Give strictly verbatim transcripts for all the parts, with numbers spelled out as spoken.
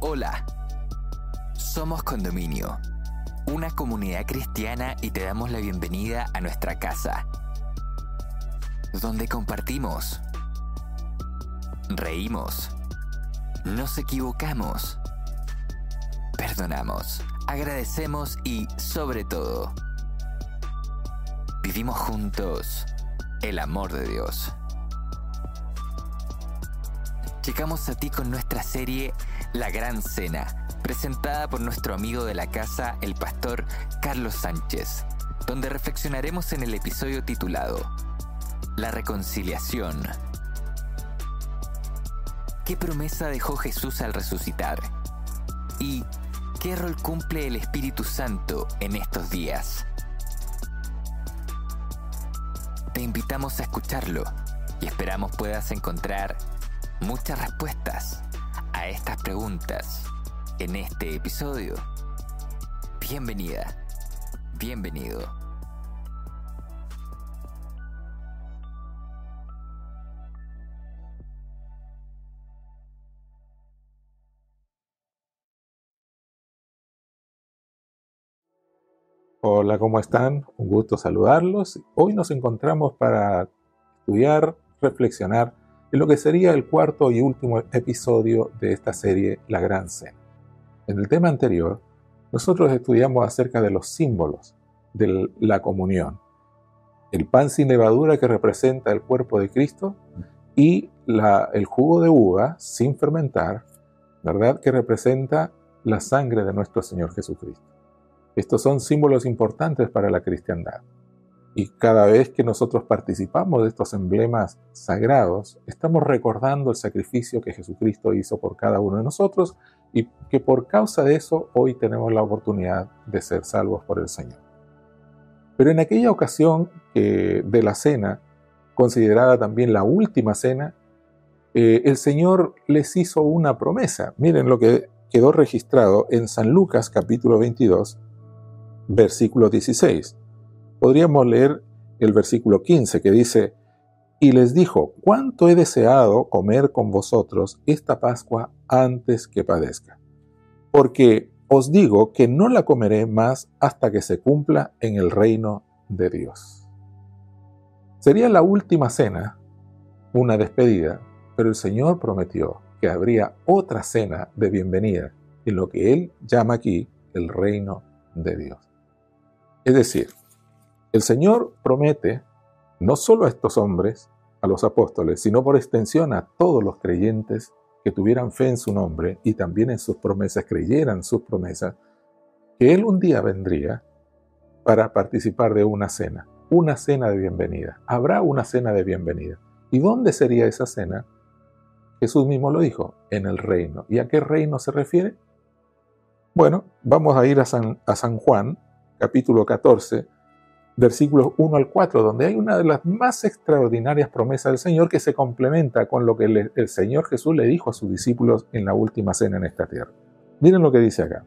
Hola, somos Condominio, una comunidad cristiana, y te damos la bienvenida a nuestra casa, donde compartimos, reímos, nos equivocamos, perdonamos, agradecemos y, sobre todo, vivimos juntos el amor de Dios. Llegamos a ti con nuestra serie La Gran Cena, presentada por nuestro amigo de la casa, el pastor Carlos Sánchez, donde reflexionaremos en el episodio titulado La Reconciliación. ¿Qué promesa dejó Jesús al resucitar? ¿Y qué rol cumple el Espíritu Santo en estos días? Te invitamos a escucharlo y esperamos puedas encontrar muchas respuestas a estas preguntas en este episodio. Bienvenida, bienvenido. Hola, ¿cómo están? Un gusto saludarlos. Hoy nos encontramos para estudiar, reflexionar en lo que sería el cuarto y último episodio de esta serie, La Gran Cena. En el tema anterior, nosotros estudiamos acerca de los símbolos de la comunión. El pan sin levadura, que representa el cuerpo de Cristo, y la, el jugo de uva sin fermentar, ¿verdad?, que representa la sangre de nuestro Señor Jesucristo. Estos son símbolos importantes para la cristiandad. Y cada vez que nosotros participamos de estos emblemas sagrados, estamos recordando el sacrificio que Jesucristo hizo por cada uno de nosotros y que por causa de eso hoy tenemos la oportunidad de ser salvos por el Señor. Pero en aquella ocasión eh, de la cena, considerada también la última cena, eh, el Señor les hizo una promesa. Miren lo que quedó registrado en San Lucas capítulo veintidós, versículo dieciséis. Podríamos leer el versículo quince, que dice: y les dijo, cuánto he deseado comer con vosotros esta Pascua antes que padezca, porque os digo que no la comeré más hasta que se cumpla en el reino de Dios. Sería la última cena, una despedida, pero el Señor prometió que habría otra cena de bienvenida en lo que Él llama aquí el reino de Dios. Es decir, el Señor promete no solo a estos hombres, a los apóstoles, sino por extensión a todos los creyentes que tuvieran fe en su nombre y también en sus promesas, creyeran sus promesas, que Él un día vendría para participar de una cena, una cena de bienvenida. Habrá una cena de bienvenida. ¿Y dónde sería esa cena? Jesús mismo lo dijo, en el reino. ¿Y a qué reino se refiere? Bueno, vamos a ir a San, a San Juan, capítulo catorce, versículos uno al cuatro, donde hay una de las más extraordinarias promesas del Señor que se complementa con lo que le, el Señor Jesús le dijo a sus discípulos en la última cena en esta tierra. Miren lo que dice acá.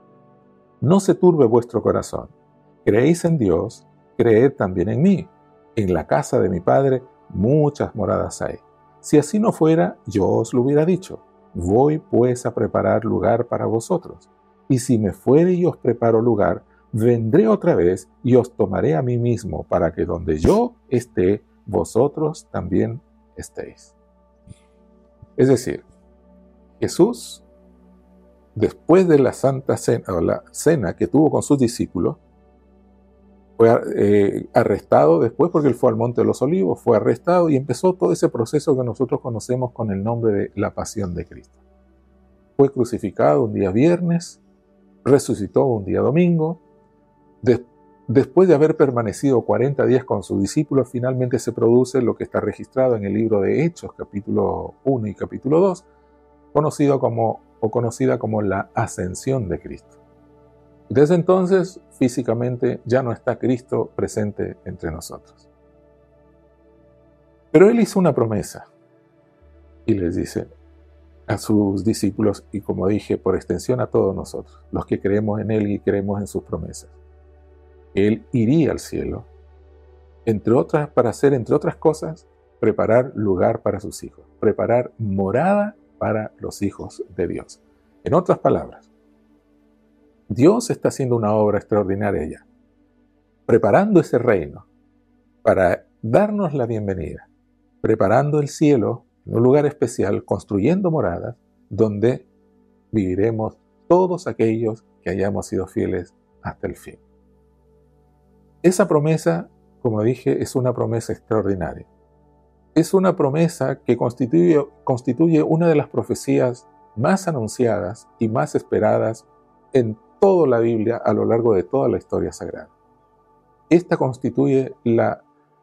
No se turbe vuestro corazón. Creéis en Dios, creed también en mí. En la casa de mi Padre muchas moradas hay. Si así no fuera, yo os lo hubiera dicho. Voy pues a preparar lugar para vosotros. Y si me fuere y os preparo lugar, vendré otra vez y os tomaré a mí mismo, para que donde yo esté, vosotros también estéis. Es decir, Jesús, después de la santa cena, o la cena que tuvo con sus discípulos, fue eh, arrestado después, porque él fue al Monte de los Olivos, fue arrestado y empezó todo ese proceso que nosotros conocemos con el nombre de la Pasión de Cristo. Fue crucificado un día viernes, resucitó un día domingo. De, después de haber permanecido cuarenta días con sus discípulos, finalmente se produce lo que está registrado en el libro de Hechos, capítulo uno y capítulo dos, conocido como, o conocida como la Ascensión de Cristo. Desde entonces, físicamente, ya no está Cristo presente entre nosotros. Pero Él hizo una promesa y les dice a sus discípulos, y como dije, por extensión a todos nosotros, los que creemos en Él y creemos en sus promesas, Él iría al cielo, entre otras, para hacer, entre otras cosas, preparar lugar para sus hijos, preparar morada para los hijos de Dios. En otras palabras, Dios está haciendo una obra extraordinaria ya, preparando ese reino para darnos la bienvenida, preparando el cielo en un lugar especial, construyendo moradas donde viviremos todos aquellos que hayamos sido fieles hasta el fin. Esa promesa, como dije, es una promesa extraordinaria. Es una promesa que constituye, constituye una de las profecías más anunciadas y más esperadas en toda la Biblia a lo largo de toda la historia sagrada. Esta constituye la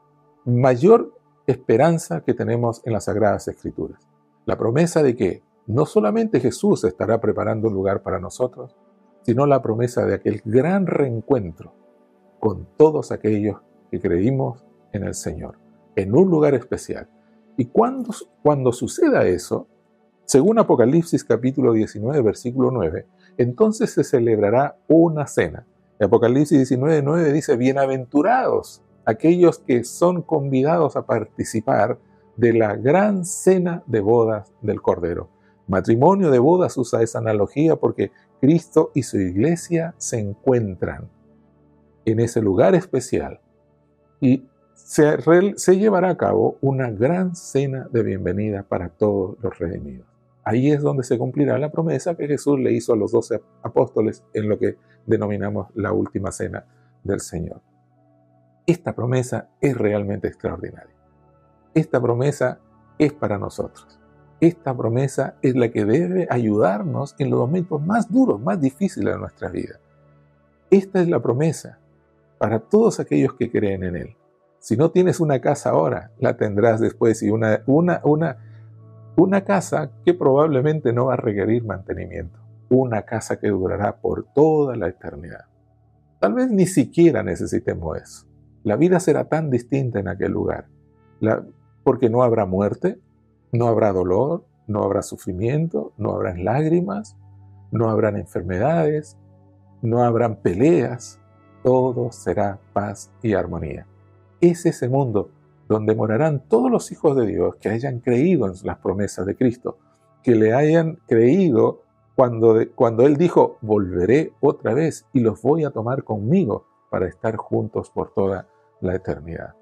mayor esperanza que tenemos en las Sagradas Escrituras. La promesa de que no solamente Jesús estará preparando un lugar para nosotros, sino la promesa de aquel gran reencuentro con todos aquellos que creímos en el Señor, en un lugar especial. Y cuando, cuando suceda eso, según Apocalipsis capítulo diecinueve, versículo nueve, entonces se celebrará una cena. Apocalipsis diecinueve, nueve dice, bienaventurados aquellos que son convidados a participar de la gran cena de bodas del Cordero. Matrimonio de bodas usa esa analogía porque Cristo y su iglesia se encuentran en ese lugar especial y se, se llevará a cabo una gran cena de bienvenida para todos los redimidos. Ahí es donde se cumplirá la promesa que Jesús le hizo a los doce apóstoles en lo que denominamos la última cena del Señor. Esta promesa es realmente extraordinaria. Esta promesa es para nosotros. Esta promesa es la que debe ayudarnos en los momentos más duros, más difíciles de nuestra vida. Esta es la promesa para todos aquellos que creen en Él. Si no tienes una casa ahora, la tendrás después, y una, una, una, una casa que probablemente no va a requerir mantenimiento. Una casa que durará por toda la eternidad. Tal vez ni siquiera necesitemos eso. La vida será tan distinta en aquel lugar, la, porque no habrá muerte, no habrá dolor, no habrá sufrimiento, no habrán lágrimas, no habrán enfermedades, no habrán peleas, todo será paz y armonía. Es ese mundo donde morarán todos los hijos de Dios que hayan creído en las promesas de Cristo, que le hayan creído cuando, cuando Él dijo, volveré otra vez y los voy a tomar conmigo para estar juntos por toda la eternidad.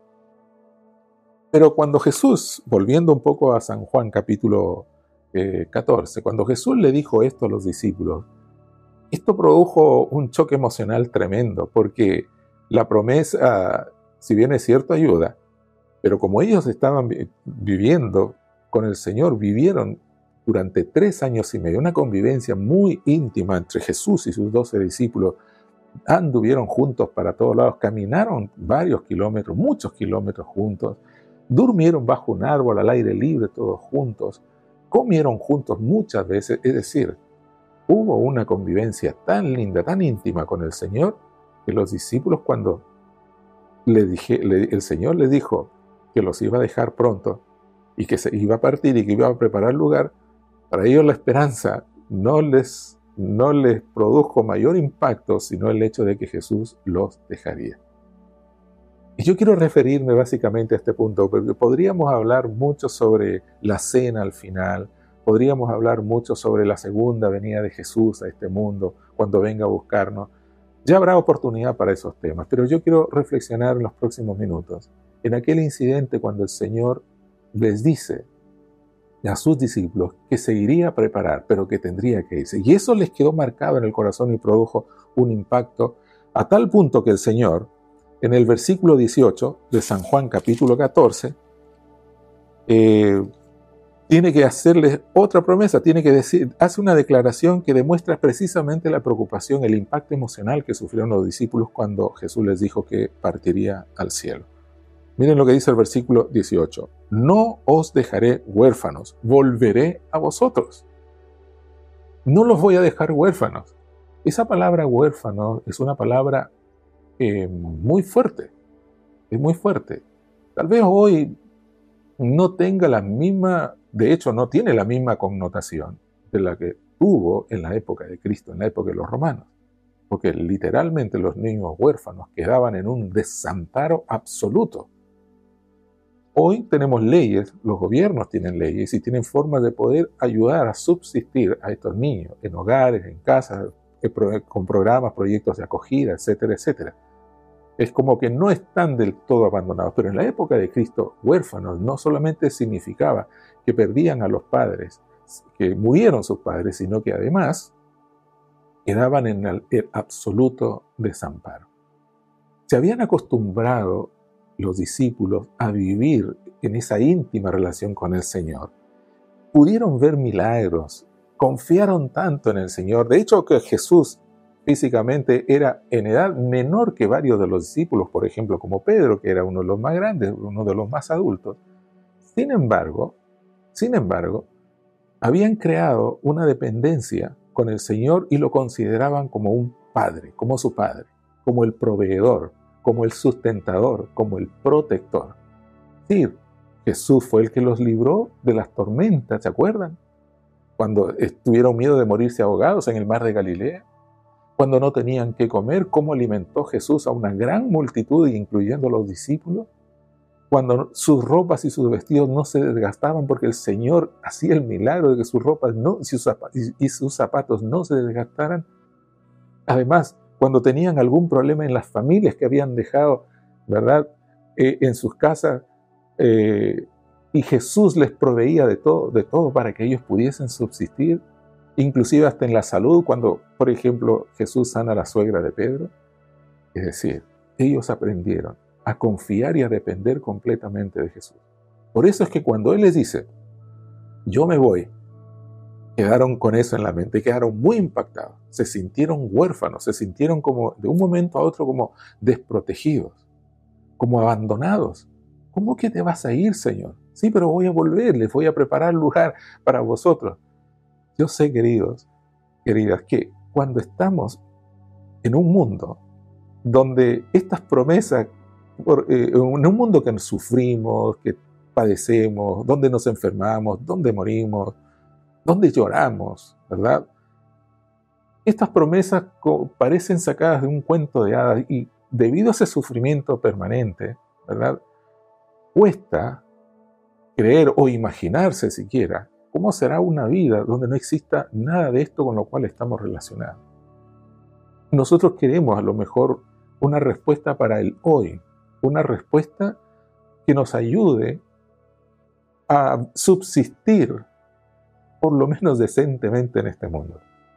Pero cuando Jesús, volviendo un poco a San Juan capítulo eh, catorce, cuando Jesús le dijo esto a los discípulos, esto produjo un choque emocional tremendo, porque la promesa, si bien es cierto, ayuda, pero como ellos estaban vi- viviendo con el Señor, vivieron durante tres años y medio una convivencia muy íntima entre Jesús y sus doce discípulos, anduvieron juntos para todos lados, caminaron varios kilómetros, muchos kilómetros juntos, durmieron bajo un árbol al aire libre todos juntos, comieron juntos muchas veces, es decir, hubo una convivencia tan linda, tan íntima con el Señor, que los discípulos cuando le dije, le, el Señor les dijo que los iba a dejar pronto y que se iba a partir y que iba a preparar lugar, para ellos la esperanza no les, no les produjo mayor impacto, sino el hecho de que Jesús los dejaría. Y yo quiero referirme básicamente a este punto, porque podríamos hablar mucho sobre la cena al final, podríamos hablar mucho sobre la segunda venida de Jesús a este mundo, cuando venga a buscarnos. Ya habrá oportunidad para esos temas, pero yo quiero reflexionar en los próximos minutos, en aquel incidente cuando el Señor les dice a sus discípulos que se iría a preparar, pero que tendría que irse. Y eso les quedó marcado en el corazón y produjo un impacto a tal punto que el Señor, en el versículo dieciocho de San Juan capítulo catorce, eh, tiene que hacerles otra promesa, tiene que decir, hace una declaración que demuestra precisamente la preocupación, el impacto emocional que sufrieron los discípulos cuando Jesús les dijo que partiría al cielo. Miren lo que dice el versículo dieciocho. No os dejaré huérfanos, volveré a vosotros. No los voy a dejar huérfanos. Esa palabra huérfano es una palabra eh, muy fuerte, es muy fuerte. Tal vez hoy no tenga la misma, de hecho no tiene la misma connotación de la que tuvo en la época de Cristo, en la época de los romanos. Porque literalmente los niños huérfanos quedaban en un desamparo absoluto. Hoy tenemos leyes, los gobiernos tienen leyes y tienen formas de poder ayudar a subsistir a estos niños en hogares, en casas, con programas, proyectos de acogida, etcétera, etcétera. Es como que no están del todo abandonados, pero en la época de Cristo, huérfanos no solamente significaba que perdían a los padres, que murieron sus padres, sino que además quedaban en el absoluto desamparo. Se habían acostumbrado los discípulos a vivir en esa íntima relación con el Señor. Pudieron ver milagros, confiaron tanto en el Señor. De hecho, que Jesús físicamente era en edad menor que varios de los discípulos, por ejemplo, como Pedro, que era uno de los más grandes, uno de los más adultos. Sin embargo, sin embargo, habían creado una dependencia con el Señor y lo consideraban como un padre, como su padre, como el proveedor, como el sustentador, como el protector. Sí, Jesús fue el que los libró de las tormentas, ¿se acuerdan? Cuando tuvieron miedo de morirse ahogados en el mar de Galilea, cuando no tenían qué comer, ¿cómo alimentó Jesús a una gran multitud, incluyendo a los discípulos? Cuando sus ropas y sus vestidos no se desgastaban porque el Señor hacía el milagro de que sus ropas no, y sus zapatos no se desgastaran. Además, cuando tenían algún problema en las familias que habían dejado, ¿verdad?, eh, en sus casas, eh, y Jesús les proveía de todo, de todo para que ellos pudiesen subsistir, inclusive hasta en la salud, cuando, por ejemplo, Jesús sana a la suegra de Pedro. Es decir, ellos aprendieron a confiar y a depender completamente de Jesús. Por eso es que cuando Él les dice, yo me voy, quedaron con eso en la mente, quedaron muy impactados, se sintieron huérfanos, se sintieron como de un momento a otro como desprotegidos, como abandonados. ¿Cómo que te vas a ir, Señor? Sí, pero voy a volver, les voy a preparar lugar para vosotros. Yo sé, queridos, queridas, que cuando estamos en un mundo donde estas promesas, por, eh, en un mundo que sufrimos, que padecemos, donde nos enfermamos, donde morimos, donde lloramos, ¿verdad? Estas promesas parecen sacadas de un cuento de hadas y debido a ese sufrimiento permanente, ¿verdad?, cuesta creer o imaginarse siquiera cómo será una vida donde no exista nada de esto con lo cual estamos relacionados. Nosotros queremos a lo mejor una respuesta para el hoy, una respuesta que nos ayude a subsistir por lo menos decentemente en este mundo.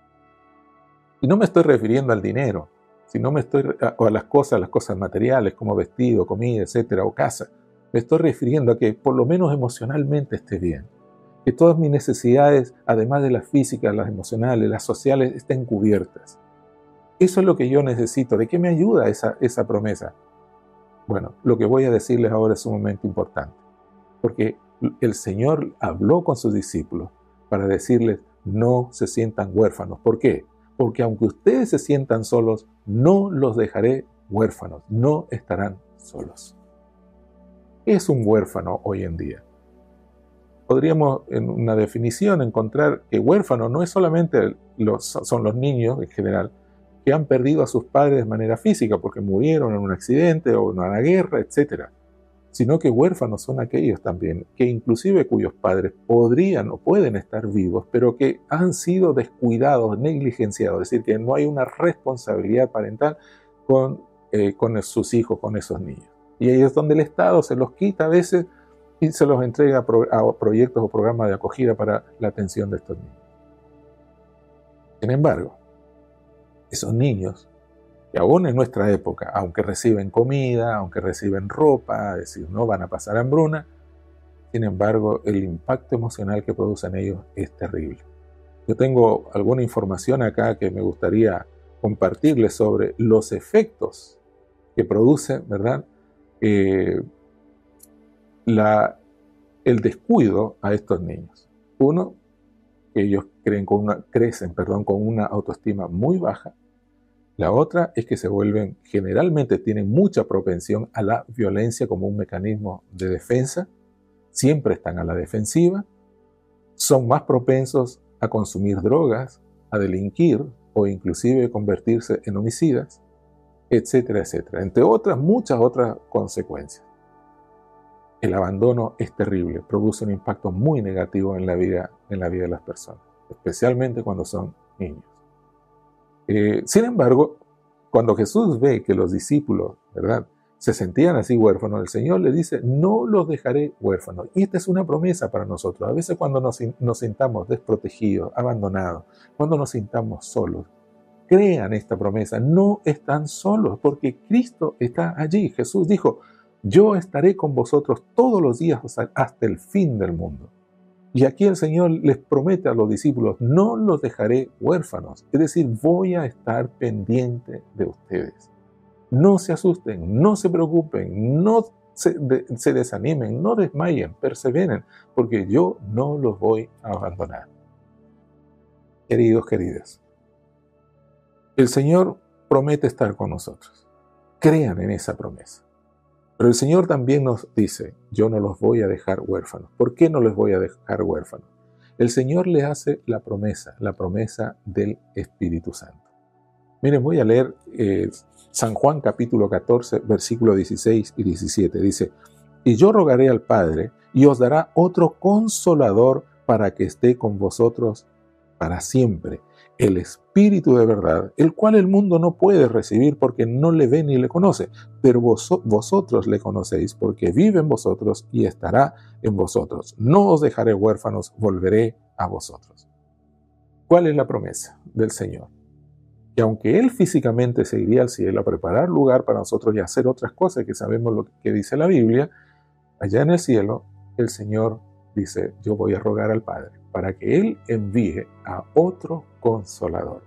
Y no me estoy refiriendo al dinero, sino me estoy a, o a las cosas, las cosas materiales como vestido, comida, etcétera, o casa. Me estoy refiriendo a que por lo menos emocionalmente esté bien, que todas mis necesidades, además de las físicas, las emocionales, las sociales, estén cubiertas. Eso es lo que yo necesito. ¿De qué me ayuda esa, esa promesa? Bueno, lo que voy a decirles ahora es sumamente importante, porque el Señor habló con sus discípulos para decirles, no se sientan huérfanos. ¿Por qué? Porque aunque ustedes se sientan solos, no los dejaré huérfanos, no estarán solos. ¿Qué es un huérfano hoy en día? Podríamos en una definición encontrar que huérfano no es solamente los, son los niños en general, que han perdido a sus padres de manera física porque murieron en un accidente o en una guerra, etcétera, sino que huérfanos son aquellos también que inclusive cuyos padres podrían o pueden estar vivos, pero que han sido descuidados, negligenciados, es decir, que no hay una responsabilidad parental con, eh, con sus hijos, con esos niños. Y ahí es donde el Estado se los quita a veces y se los entrega a, pro, a proyectos o programas de acogida para la atención de estos niños. Sin embargo, esos niños que aún en nuestra época, aunque reciben comida, aunque reciben ropa, es decir, no van a pasar hambruna, sin embargo, el impacto emocional que producen ellos es terrible. Yo tengo alguna información acá que me gustaría compartirles sobre los efectos que produce, ¿verdad?, eh, la, el descuido a estos niños. Uno, que ellos creen con una, crecen perdón, con una autoestima muy baja. La otra es que se vuelven, generalmente tienen mucha propensión a la violencia como un mecanismo de defensa, siempre están a la defensiva, son más propensos a consumir drogas, a delinquir o inclusive convertirse en homicidas, etcétera, etcétera, entre otras, muchas otras consecuencias. el abandono es terrible, produce un impacto muy negativo en la vida, en la vida de las personas, especialmente cuando son niños. Eh, sin embargo, cuando Jesús ve que los discípulos, ¿verdad?, se sentían así huérfanos, el Señor les dice, no los dejaré huérfanos. Y esta es una promesa para nosotros. A veces cuando nos, nos sintamos desprotegidos, abandonados, cuando nos sintamos solos, crean esta promesa, no están solos, porque Cristo está allí. Jesús dijo, yo estaré con vosotros todos los días hasta el fin del mundo. Y aquí el Señor les promete a los discípulos, no los dejaré huérfanos. Es decir, voy a estar pendiente de ustedes. No se asusten, no se preocupen, no se, de, se desanimen, no desmayen, perseveren, porque yo no los voy a abandonar. Queridos, queridas, el Señor promete estar con nosotros. Crean en esa promesa. Pero el Señor también nos dice, yo no los voy a dejar huérfanos. ¿Por qué no les voy a dejar huérfanos? El Señor les hace la promesa, la promesa del Espíritu Santo. Miren, voy a leer eh, San Juan capítulo catorce, versículos dieciséis y diecisiete. Dice, y yo rogaré al Padre y os dará otro consolador para que esté con vosotros para siempre, el Espíritu de verdad, el cual el mundo no puede recibir porque no le ve ni le conoce, pero vos, vosotros le conocéis porque vive en vosotros y estará en vosotros. No os dejaré huérfanos, volveré a vosotros. ¿Cuál es la promesa del Señor? Que aunque Él físicamente se iría al cielo a preparar lugar para nosotros y hacer otras cosas que sabemos lo que dice la Biblia, allá en el cielo el Señor dice, yo voy a rogar al Padre para que Él envíe a otro consolador.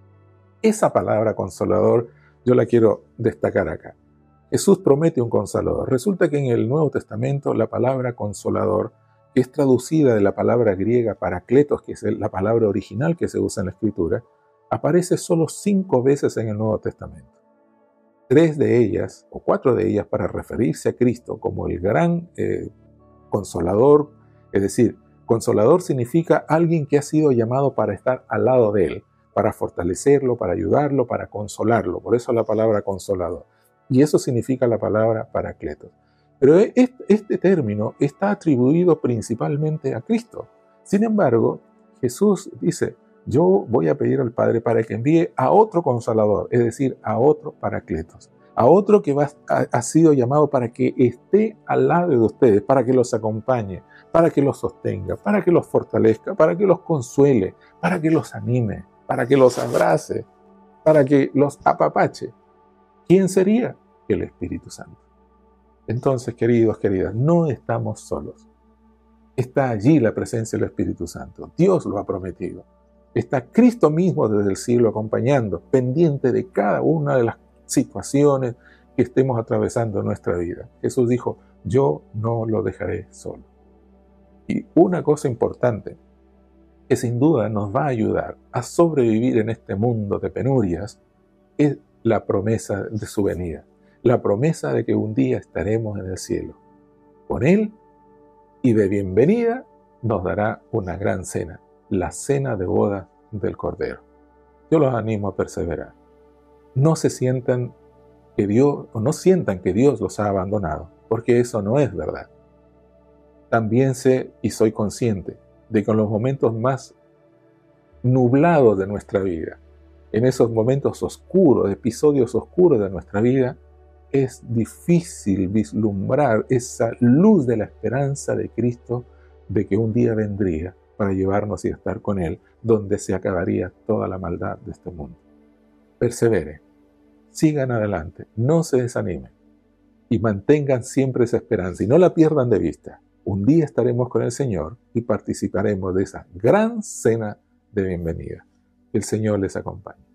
Esa palabra consolador yo la quiero destacar acá. Jesús promete un consolador. Resulta que en el Nuevo Testamento la palabra consolador, que es traducida de la palabra griega parakletos, que es la palabra original que se usa en la Escritura, aparece solo cinco veces en el Nuevo Testamento. Tres de ellas, o cuatro de ellas, para referirse a Cristo como el gran eh, consolador. Es decir, consolador significa alguien que ha sido llamado para estar al lado de Él, para fortalecerlo, para ayudarlo, para consolarlo. Por eso la palabra consolador. Y eso significa la palabra parakletos. Pero este, este término está atribuido principalmente a Cristo. Sin embargo, Jesús dice, yo voy a pedir al Padre para que envíe a otro consolador, es decir, a otro parakletos, a otro que va, ha, ha sido llamado para que esté al lado de ustedes, para que los acompañe, para que los sostenga, para que los fortalezca, para que los consuele, para que los anime, para que los abrace, para que los apapache. ¿Quién sería? El Espíritu Santo. Entonces, queridos, queridas, no estamos solos. Está allí la presencia del Espíritu Santo. Dios lo ha prometido. Está Cristo mismo desde el cielo acompañando, pendiente de cada una de las situaciones que estemos atravesando en nuestra vida. Jesús dijo, yo no lo dejaré solo. Y una cosa importante que sin duda nos va a ayudar a sobrevivir en este mundo de penurias es la promesa de su venida. La promesa de que un día estaremos en el cielo con Él y de bienvenida nos dará una gran cena. La cena de boda del Cordero. Yo los animo a perseverar. No se sientan que Dios, o no sientan que Dios los ha abandonado, porque eso no es verdad. También sé y soy consciente de que en los momentos más nublados de nuestra vida, en esos momentos oscuros, episodios oscuros de nuestra vida, es difícil vislumbrar esa luz de la esperanza de Cristo de que un día vendría para llevarnos y estar con Él, donde se acabaría toda la maldad de este mundo. Perseveren, sigan adelante, no se desanimen y mantengan siempre esa esperanza y no la pierdan de vista. Un día estaremos con el Señor y participaremos de esa gran cena de bienvenida. Que el Señor les acompañe.